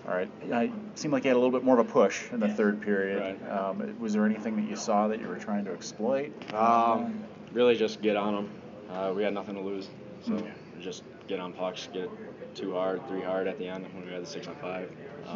All right. It seemed like you had a little bit more of a push in the third period. Right. Was there anything that you saw that you were trying to exploit? Really just get on them. We had nothing to lose, so Mm. just get on pucks, get 2 hard, 3 hard at the end when we had the 6-on-5.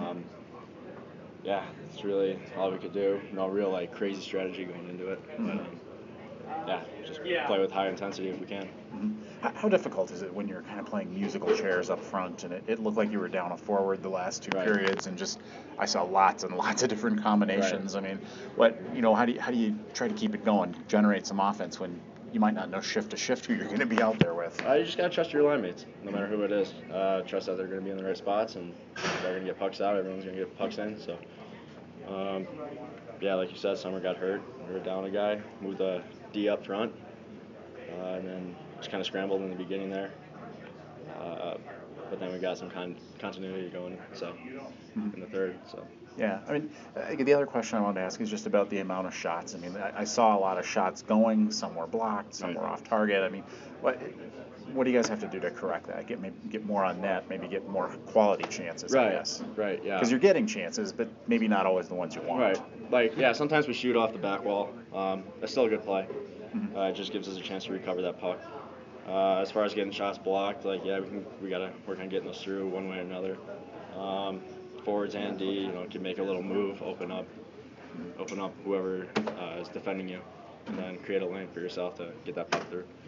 Yeah, that's really all we could do. No real crazy strategy going into it, but yeah, just play with high intensity if we can. Mm-hmm. How difficult is it when you're kind of playing musical chairs up front, and it looked like you were down a forward the last two Right. periods, and just I saw lots and lots of different combinations. Right. I mean, how do you try to keep it going, generate some offense when you might not know shift to shift who you're going to be out there with? You just gotta trust your line mates, no matter who it is. Trust that they're gonna be in the right spots, and if they're gonna get pucks out, everyone's gonna get pucks in. So, yeah, like you said, Summer got hurt. We were down a guy, moved the D up front, and then just kind of scrambled in the beginning there. But then we got some continuity going. So in the third. So. Yeah, I mean, the other question I wanted to ask is just about the amount of shots. I mean, I saw a lot of shots going. Some were blocked, some were off target. I mean, what do you guys have to do to correct that? Get more on net, maybe get more quality chances, I guess. Right, yeah. Because you're getting chances, but maybe not always the ones you want. Right. Sometimes we shoot off the back wall. That's still a good play. Mm-hmm. It just gives us a chance to recover that puck. As far as getting shots blocked, we gotta work on getting those through one way or another. Forwards and D, can make a little move, open up whoever is defending you, and then create a lane for yourself to get that puck through.